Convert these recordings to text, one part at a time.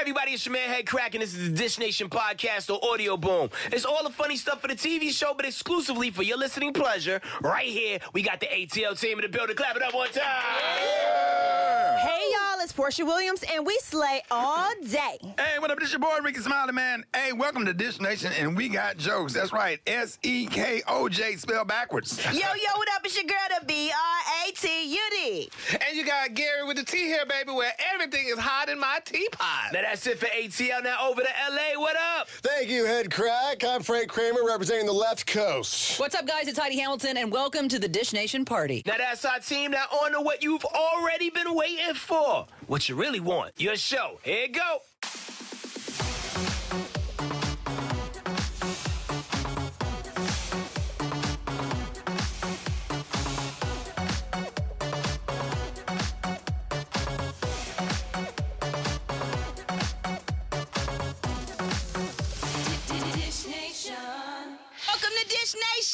everybody, it's your man Head Crack, and this is the Dish Nation podcast or Audio Boom. It's all the funny stuff for the TV show, but exclusively for your listening pleasure. Right here, we got the ATL team in the building. Clap it up one time. Yeah. Hey, y'all, it's Portia Williams, and we slay all day. Hey, what up? This your boy, Ricky Smiley, man. Hey, welcome to Dish Nation, and we got jokes. That's right, S-E-K-O-J, spelled backwards. Yo, what up? It's your girl, the B-R-A-T-U-D. And you got Gary with the tea here, baby, where everything is hot in my teapot. Now that's it for ATL. Now over to LA. What up? Thank you, Head Crack. I'm Frank Kramer, representing the left coast. What's up, guys? It's Heidi Hamilton, and welcome to the Dish Nation party. Now that's our team. Now on to what you've already been waiting for. What you really want. Your show. Here you go. Welcome to Dish Nation!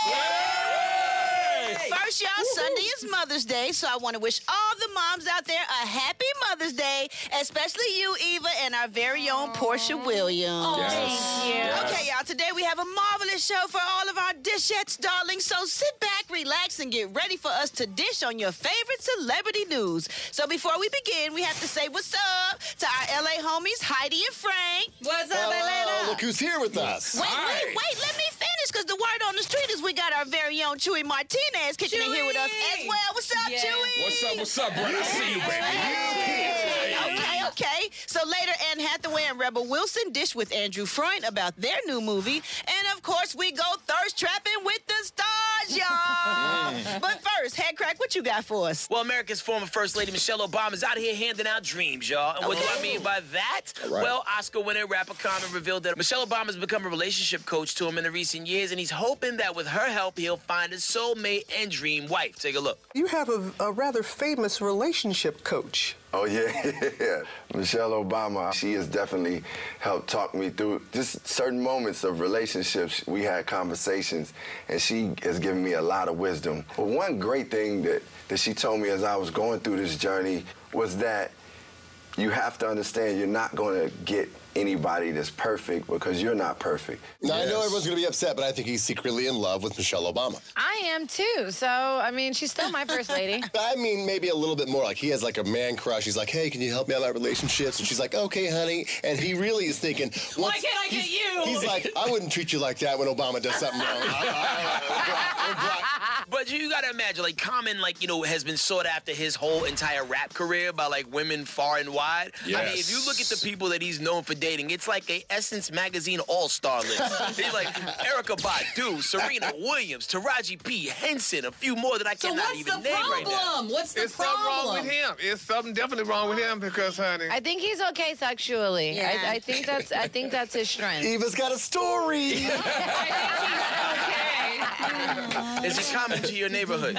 First, y'all, Sunday is Mother's Day, so I want to wish all the moms out there a happy Mother's Day, especially you, Eva, and our very own Portia Williams. Oh, thank you. Okay, y'all, today we have a marvelous show for all of our dishettes, darlings, so sit back, relax, and get ready for us to dish on your favorite celebrity news. So before we begin, we have to say what's up to our LA homies, Heidi and Frank. What's up, Atlanta? Look who's here with us. Wait, let me finish, because the word on the street is we got our very own Chewy Martinez kicking in here with us as well. What's up, Chewy? What's up, bro? I see you, baby. Okay. So later, Anne Hathaway and Rebel Wilson dish with Andrew Freund about their new movie. And, of course, we go thirst trapping with the stars, y'all. But first, Head Crack, what you got for us? Well, America's former First Lady Michelle Obama is out here handing out dreams, y'all. And what do I mean by that? Right. Well, Oscar-winning rapper Common revealed that Michelle Obama's become a relationship coach to him in the recent years, and he's hoping that with her help, he'll find his soulmate and dream wife. Take a look. You have a rather famous relationship coach. Oh, yeah. Michelle Obama, she has definitely helped talk me through just certain moments of relationships. We had conversations, and she has given me a lot of wisdom. But one great thing that she told me as I was going through this journey was that you have to understand you're not going to get anybody that's perfect because you're not perfect. Now, I know everyone's going to be upset, but I think he's secretly in love with Michelle Obama. I am too. So, I mean, she's still my first lady. I mean, maybe a little bit more. Like, he has like a man crush. He's like, hey, can you help me out with my relationships? And she's like, okay, honey. And he really is thinking, Why can't I get you? He's like, I wouldn't treat you like that when Obama does something wrong. But you gotta imagine, like, Common, like, you know, has been sought after his whole entire rap career by, like, women far and wide. Yes. I mean, if you look at the people that he's known for dating, it's like a Essence Magazine all-star list. He's like Erykah Badu, Serena Williams, Taraji P. Henson, a few more that I So cannot what's even the name problem? right now. What's the It's something wrong problem? with him. It's something definitely wrong with him because, honey. I think he's okay sexually. Yeah. I think that's his strength. Eva's got a story. Is he common to your neighborhood?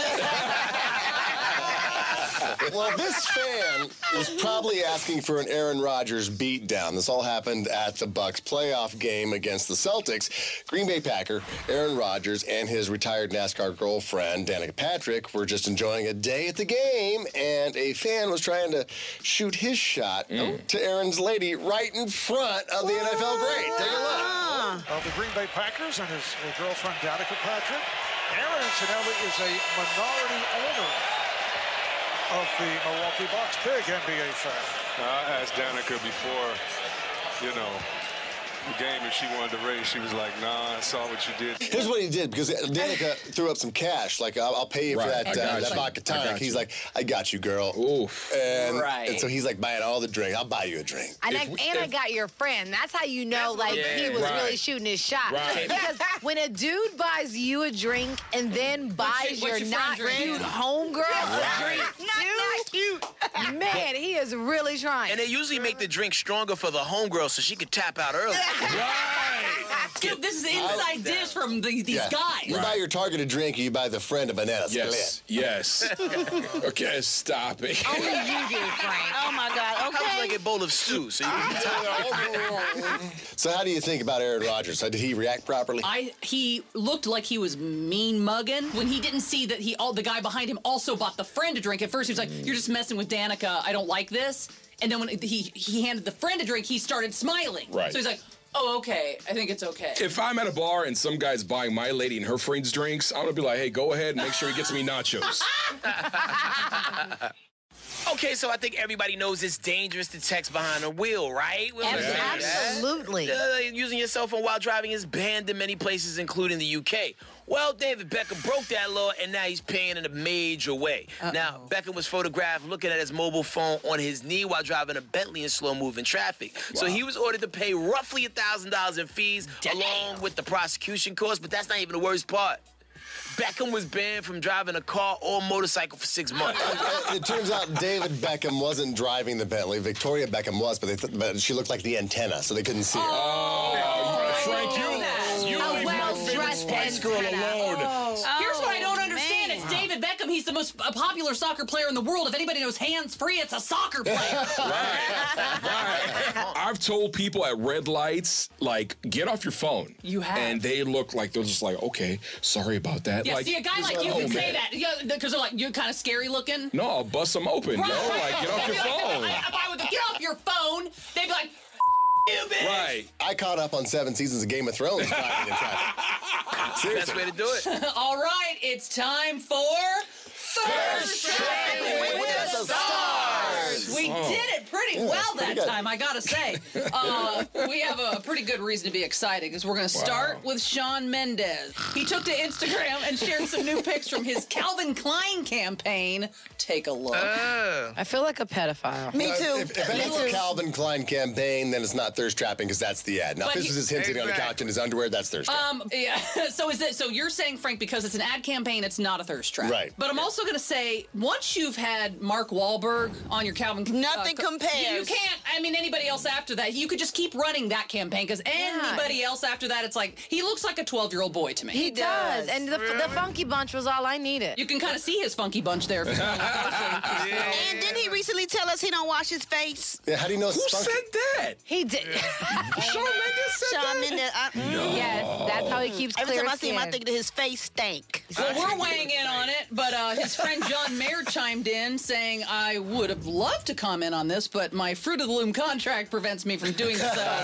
Well, this fan was probably asking for an Aaron Rodgers beatdown. This all happened at the Bucs playoff game against the Celtics. Green Bay Packer, Aaron Rodgers, and his retired NASCAR girlfriend, Danica Patrick, were just enjoying a day at the game, and a fan was trying to shoot his shot to Aaron's lady right in front of the NFL great. Take a look. Of the Green Bay Packers and his girlfriend Danica Patrick. Aaron, incidentally, is a minority owner of the Milwaukee Bucks. Big NBA fan. I asked Danica before, you know, the game if she wanted to race. She was like, nah, I saw what you did. Here's what he did, because Danica threw up some cash. Like, I'll pay you for that vodka tonic. He's like, I got you, girl. Oof. And so he's like buying all the drink. I'll buy you a drink. And I got your friend. That's how you know, like, he was really shooting his shot. Right. Because when a dude buys you a drink and then buys your not cute homegirl a drink too, man, he is really trying. And they usually make the drink stronger for the homegirl so she could tap out early. Right. basket. This is inside dish from these guys. You buy your Target a drink, you buy the friend a banana split. Yes. Okay, stop it. Only you do, Frank. Oh my God. Okay. How would you like a bowl of stew? So you can So how do you think about Aaron Rodgers? Did he react properly? He looked like he was mean mugging when he didn't see that the guy behind him also bought the friend a drink. At first he was like, "You're just messing with Danica. I don't like this." And then when he handed the friend a drink, he started smiling. Right. So he's like, "Oh, okay. I think it's okay." If I'm at a bar and some guy's buying my lady and her friends drinks, I'm gonna be like, hey, go ahead and make sure he gets me nachos. Okay, so I think everybody knows it's dangerous to text behind a wheel, right? Absolutely. Using your cell phone while driving is banned in many places, including the UK. Well, David Beckham broke that law, and now he's paying in a major way. Now, Beckham was photographed looking at his mobile phone on his knee while driving a Bentley in slow-moving traffic. Wow. So he was ordered to pay roughly $1,000 in fees, along with the prosecution costs, but that's not even the worst part. Beckham was banned from driving a car or motorcycle for 6 months. It turns out David Beckham wasn't driving the Bentley. Victoria Beckham was, but she looked like the antenna, so they couldn't see her. Frank, you leave my favorite Spice Girl alone. Here's what I don't understand. It's David Beckham. He's the most popular soccer player in the world. If anybody knows hands-free, it's a soccer player. Right. I've told people at red lights, like, get off your phone. You have. And they look like, they're just like, okay, sorry about that. Yeah, like, see, a guy like you can say that. Yeah, because they're like, you're kind of scary looking. No, I'll bust them open, Right. yo. Like, get off your phone. If I would get off your phone, they'd be like, you bitch. Right. I caught up on 7 seasons of Game of Thrones. Driving in traffic. Best way to do it. All right, it's time for Thirst Trapping with the Stars. We did it pretty well that time, I gotta say. We have a pretty good reason to be excited because we're going to start with Shawn Mendes. He took to Instagram and shared some new pics from his Calvin Klein campaign. Take a look. I feel like a pedophile. Me too. If it's a Calvin Klein campaign, then it's not thirst trapping because that's the ad. Now, if this was just him sitting on the couch in his underwear, that's thirst trapping. Yeah. So you're saying, Frank, because it's an ad campaign, it's not a thirst trap. Right. But I'm also going to say, once you've had Mark Wahlberg on your Calvin Nothing compares. You can't, anybody else after that, you could just keep running that campaign because anybody else after that, it's like, he looks like a 12-year-old boy to me. He does. And the Funky Bunch was all I needed. You can kind of see his funky bunch there. If And didn't he recently tell us he don't wash his face? Yeah, how do you know it's Who funky? said that? He did. Shawn Mendes said Shawn that? Mendes. Yes, that's how he keeps Every clear time I see him, I skin. think that his face stank. Well, we're weighing in on it, but his friend John Mayer chimed in saying, I would have loved to comment on this, but my Fruit of the Loom contract prevents me from doing so.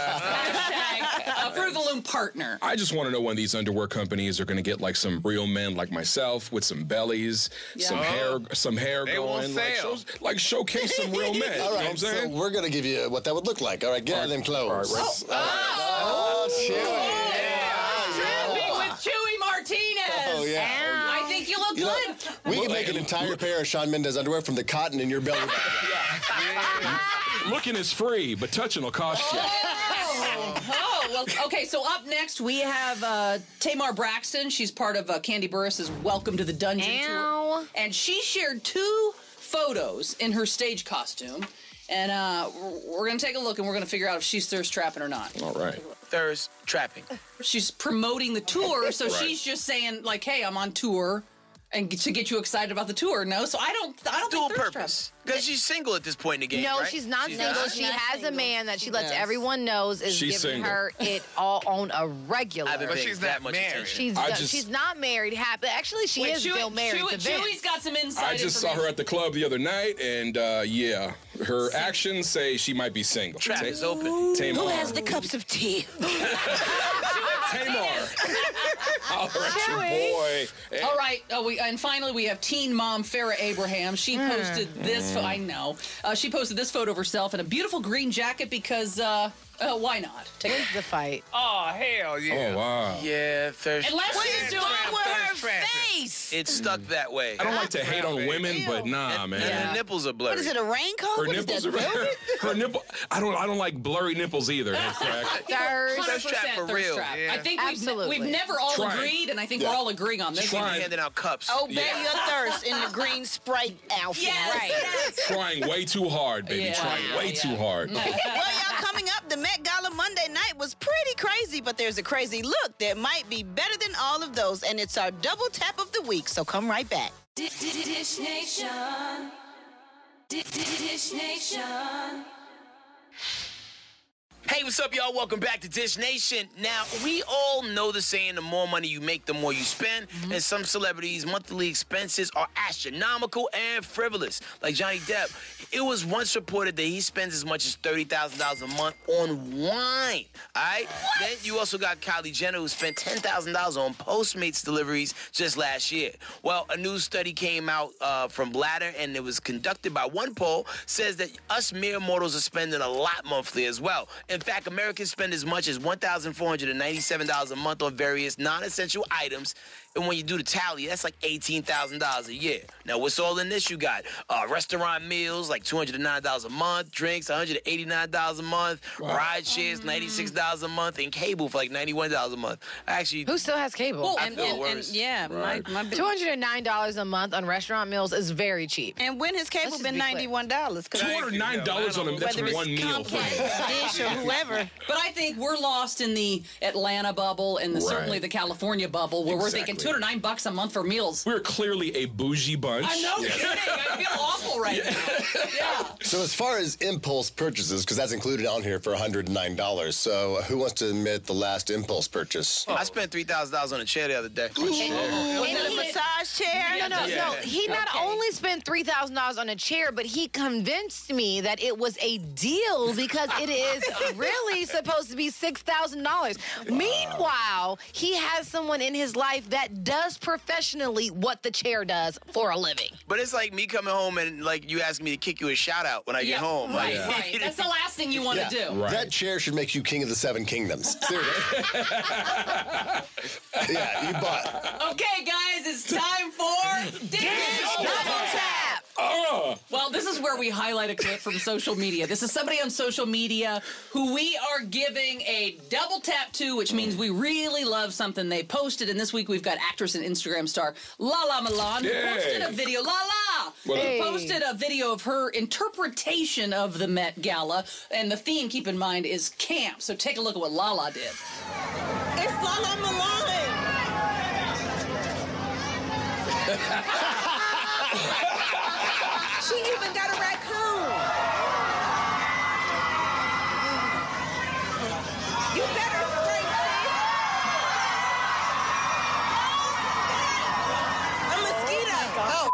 Hashtag Fruit of the Loom partner. I just want to know when these underwear companies are going to get like some real men like myself with some bellies, some hair They going, won't sell. showcase some real men. All You know what right, I'm so saying? we're going to give you what that would look like. All right, get out of them clothes. Trapping with Chewy Martinez. Oh, yeah. I think you look good. We can make an entire pair of Shawn Mendes underwear from the cotton in your belly button. Looking is free, but touching will cost you. Oh, well, okay, so up next we have Tamar Braxton. She's part of Candy Burris's Welcome to the Dungeon tour. And she shared 2 photos in her stage costume. And we're going to take a look and we're going to figure out if she's thirst trapping or not. All right. Thirst trapping. She's promoting the tour, so Right. she's just saying, like, hey, I'm on tour. And to get you excited about the tour, no? So I don't Dual think thirst purpose. Because she's single at this point in the game, No, right? she's not single. She has a man that she lets Yes. everyone knows is She's giving single. her it all on a regular. I've been But paying she's that not much married. attention. She's not married. Actually, she is still married to Vince. Chewy's got some inside I just saw her at the club the other night, and yeah, her actions say she might be single. Trap is open. Tamar. Who has the cups of tea? Tamar. Holler at your boy. All right, and finally we have teen mom Farrah Abraham. She posted this. I know. She posted this photo of herself in a beautiful green jacket because why not? When's the fight? Oh, hell yeah. Oh, wow. Yeah, thirst. Unless she's doing with her trapping. face? It's stuck that way. I don't like to hate on women, but nah, man. And the nipples are blurry. What is it, a raincoat? Her What is nipples that, are velvet? her nipple. I don't like blurry nipples either. Head crack. Thirst trap for thirst real. trap. Yeah. I think Absolutely. we've never all Trying. agreed, and I think we're all agreeing on this. Trying. Handing out cups. Obey your thirst in the green Sprite outfit. Yes. Right. Trying way too hard, baby. Yeah. Trying way too hard. Well, y'all, coming up, the Met Gala Monday night was pretty crazy, but there's a crazy look that might be better than all of those, and it's our double tap of the week, so come right back. Dish Nation. Dish Nation. Hey, what's up, y'all? Welcome back to Dish Nation. Now, we all know the saying, the more money you make, the more you spend. And some celebrities' monthly expenses are astronomical and frivolous. Like Johnny Depp, it was once reported that he spends as much as $30,000 a month on wine. All right? Then you also got Kylie Jenner, who spent $10,000 on Postmates deliveries just last year. Well, a new study came out from Bladder, and it was conducted by one poll, says that us mere mortals are spending a lot monthly as well. In fact, Americans spend as much as $1,497 a month on various non-essential items. And when you do the tally, that's like $18,000 a year. Now, what's all in this? You got restaurant meals, like $209 a month, drinks, $189 a month, ride shares, $96 a month, and cable for like $91 a month. Actually, who still has cable? Well, and yeah, my $209 a month on restaurant meals is very cheap. And when has cable been $91? $209 on that's one meal for me. Dish or whoever. But I think we're lost in the Atlanta bubble and certainly the California bubble, where we're thinking $209 a month for meals. We're clearly a bougie bunch. I know, kidding. I feel awful right now. Yeah. So as far as impulse purchases, because that's included on here for $109, so who wants to admit the last impulse purchase? I spent $3,000 on a chair the other day. Was it a massage chair? No. He not only spent $3,000 on a chair, but he convinced me that it was a deal because it is really supposed to be $6,000. Meanwhile, he has someone in his life that does professionally what the chair does for a living. But it's like me coming home and like you ask me to kick you a shout out when I get home. Right. That's the last thing you want to do. Right. That chair should make you king of the 7 kingdoms. Seriously. Yeah, you bought. Okay, guys, it's time for Dish Double Tap. Well, this is where we highlight a clip from social media. This is somebody on social media who we are giving a double tap to, which means we really love something they posted. And this week we've got actress and Instagram star Lala Milan, who posted a video. Lala! Who posted a video of her interpretation of the Met Gala. And the theme, keep in mind, is camp. So take a look at what Lala did. It's Lala Milan! She even got a raccoon. You better spray, sis. A mosquito. Oh.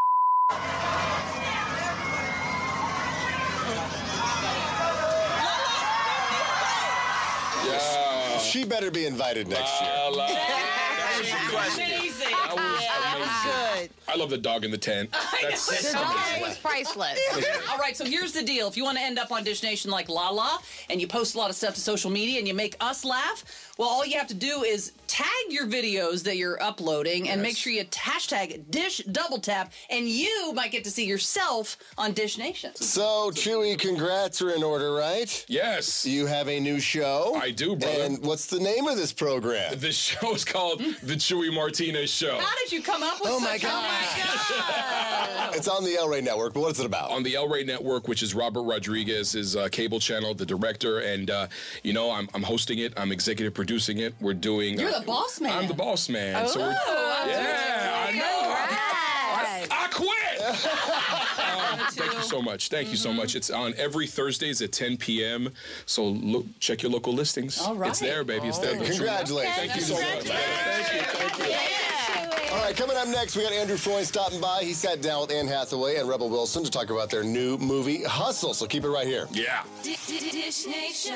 Yeah. She better be invited next year. Amazing. Good. I love the dog in the tent. The dog was priceless. All right, so here's the deal. If you want to end up on Dish Nation like Lala, and you post a lot of stuff to social media and you make us laugh, well, all you have to do is tag your videos that you're uploading and make sure you hashtag Dish Double Tap, and you might get to see yourself on Dish Nation. So, Chewy, congrats are in order, right? Yes. You have a new show. I do, brother. And what's the name of this program? The show is called The Chewy Martinez Show. How did you come up with Oh, my such God. a It's on the El Rey Network, but what's it about? On the El Rey Network, which is Robert Rodriguez's cable channel, the director, and, I'm hosting it. I'm executive producing it. We're doing... You're the boss man. I'm the boss man. Oh, so I know. I quit. Thank you so much. Thank you so much. It's on every Thursdays at 10 p.m. So check your local listings. All right. It's there, baby. It's there. Congratulations. Thank you so much. Thank you. All right, coming up next, we got Andrew Freund stopping by. He sat down with Anne Hathaway and Rebel Wilson to talk about their new movie, Hustle. So keep it right here. Yeah. Dish Nation.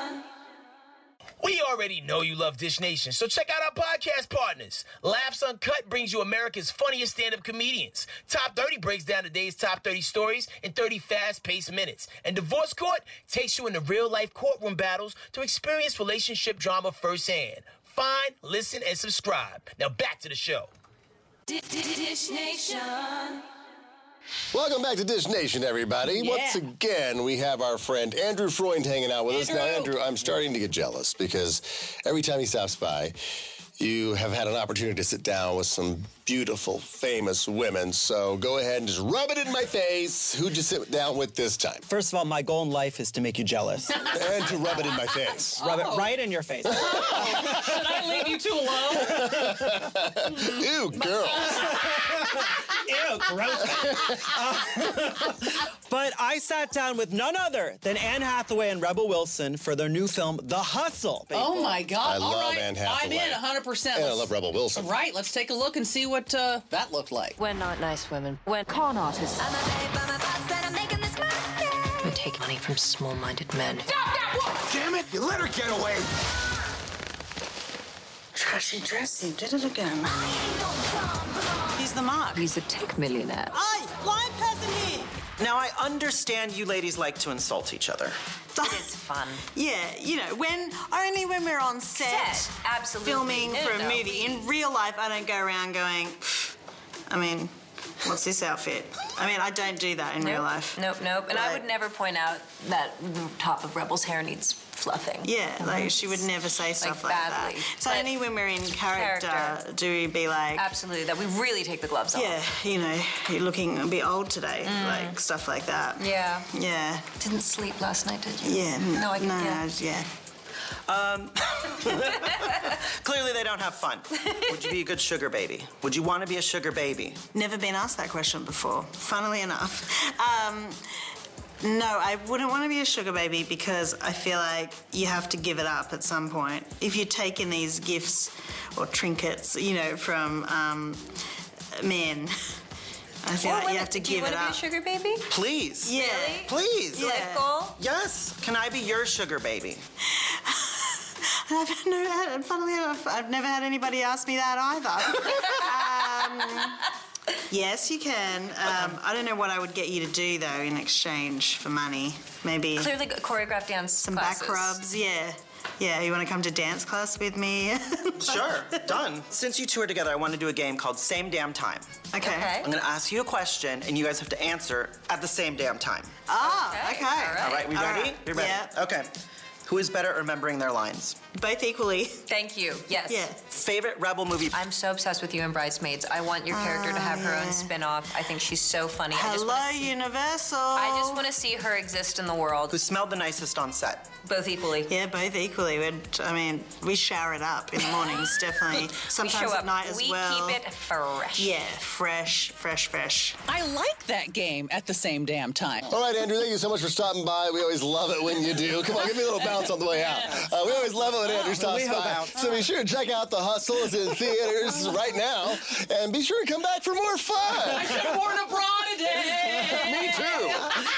We already know you love Dish Nation, so check out our podcast partners. Laughs Uncut brings you America's funniest stand-up comedians. Top 30 breaks down the day's top 30 stories in 30 fast-paced minutes. And Divorce Court takes you into real-life courtroom battles to experience relationship drama firsthand. Find, listen, and subscribe. Now back to the show. Dish Nation. Welcome back to Dish Nation, everybody. Yeah. Once again, we have our friend Andrew Freund hanging out with us. Now, Andrew, I'm starting to get jealous because every time he stops by, you have had an opportunity to sit down with some beautiful, famous women. So go ahead and just rub it in my face. Who'd you sit down with this time? First of all, my goal in life is to make you jealous. And to rub it in my face. Rub it right in your face. Should I leave you two alone? Ew, girls. Ew, gross. But I sat down with none other than Anne Hathaway and Rebel Wilson for their new film, The Hustle. Baby. Oh, my God. I All love right. Anne Hathaway. I'm in 100%. And I love Rebel Wilson. Right, let's take a look and see what that looked like. We're not nice women. We're con artists. We take money from small-minded men. Damn it, you let her get away. Trashy dress, you did it again. He's the mark. He's a tech millionaire. Aye, blind person here. Now, I understand you ladies like to insult each other. It's fun. Yeah, you know, only when we're on set absolutely. filming No, for a no. movie. In real life, I don't go around going, I mean, what's this outfit? I mean, I don't do that in real life. Nope. And I would never point out that the top of Rebel's hair needs fluffing. Yeah, like she would never say stuff like badly. that. So But only when we're in character do we be like... Absolutely, that we really take the gloves off. Yeah, you know, you're looking a bit old today, like stuff like that. Yeah. Yeah. Didn't sleep last night, did you? Yeah. No, I yeah. Clearly they don't have fun. Would you be a good sugar baby? Would you want to be a sugar baby? Never been asked that question before, funnily enough. No, I wouldn't want to be a sugar baby because I feel like you have to give it up at some point. If you're taking these gifts or trinkets, you know, from men, I feel like you have to give it up. Do you want to be a sugar baby? Please. Yeah. Really? Please. Yeah. Life goal? Yes. Can I be your sugar baby? Funnily enough, I've never had anybody ask me that either. Yes, you can. I don't know what I would get you to do, though, in exchange for money. Maybe... Clearly choreographed dance some classes. back rubs, yeah. Yeah, you want to come to dance class with me? Sure, done. Since you two are together, I want to do a game called Same Damn Time. Okay. I'm going to ask you a question, and you guys have to answer at the same damn time. Okay. All right, we ready? right. We ready? Yeah. Okay. Who is better at remembering their lines? Both equally. Thank you. Yes. Yeah. Favorite Rebel movie? I'm so obsessed with you in Bridesmaids. I want your character to have her own spin-off. I think she's so funny. Hello, Universal. I just want to see her exist in the world. Who smelled the nicest on set? Both equally. Yeah, both equally. We shower it up in the mornings, definitely. Sometimes we show at up. night as well. We keep it fresh. Yeah, fresh. I like that game at the same damn time. All right, Andrew, thank you so much for stopping by. We always love it when you do. Come on, give me a little bounce on the way out. We always love it when Andrew stops by. So be sure to check out The Hustle. It's in theaters right now. And be sure to come back for more fun. I should have worn a bra today. Me too.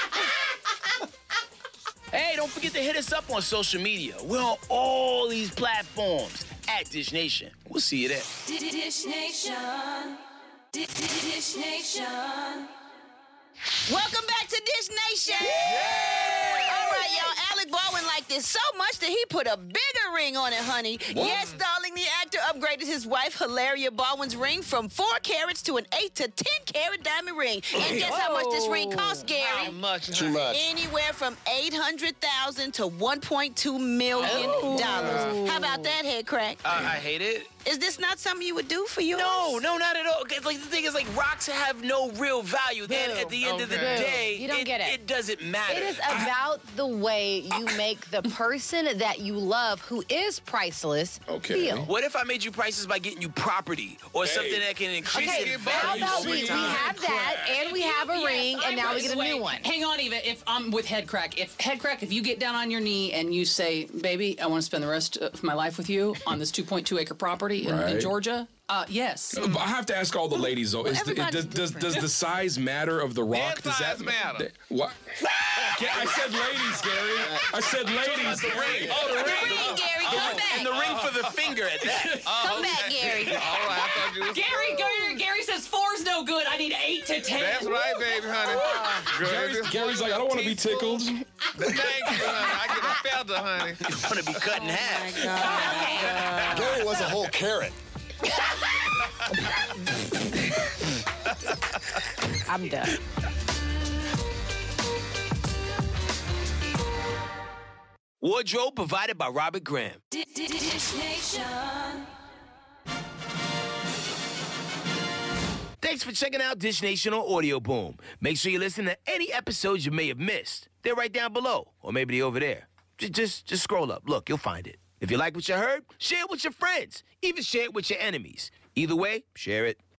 Hey, don't forget to hit us up on social media. We're on all these platforms at Dish Nation. We'll see you there. Dish Nation. Dish Nation. Welcome back to Dish Nation. All right, y'all. Alec Baldwin liked this so much that he put a bigger ring on it, honey. What? Yes, darling, the actor upgraded his wife, Hilaria Baldwin's ring from 4 carats to an 8 to 10 carat diamond ring. And guess how much this ring cost, Gary? How much? Too much. Anywhere from $800,000 to $1.2 million. How about that, head crack? I hate it. Is this not something you would do for yours? No, not at all. Like, the thing is, like, rocks have no real value. Then at the end of the day, You don't get it. It doesn't matter. It is about the way you make the person that you love, who is priceless, feel. What if I made you prices by getting you property or something that can increase Okay, in how value? about we have that, and we have a ring, and now we get a new one. Hang on, Eva. If I'm with Headcrack, if you get down on your knee and you say, "Baby, I want to spend the rest of my life with you on this 2.2-acre property in Georgia," yes. I have to ask all the ladies though: does the size matter of the rock? Does that matter? What? I said ladies, Gary. I said ladies. The ring. Oh, the ring. Gary, come back. And the ring for the finger at that. Come back, Gary. All right, I thought you was... Gary says 4's no good. I need 8 to 10. That's right, baby, honey. Gary's like, I don't want to be tickled. Thank you, honey. I get a feather, honey. You want to be cut in half. Gary was a whole carrot. I'm done. Wardrobe provided by Robert Graham. Dish Nation. Thanks for checking out Dish Nation on Audio Boom. Make sure you listen to any episodes you may have missed. They're right down below, or maybe they're over there. Just scroll up. Look, you'll find it. If you like what you heard, share it with your friends. Even share it with your enemies. Either way, share it.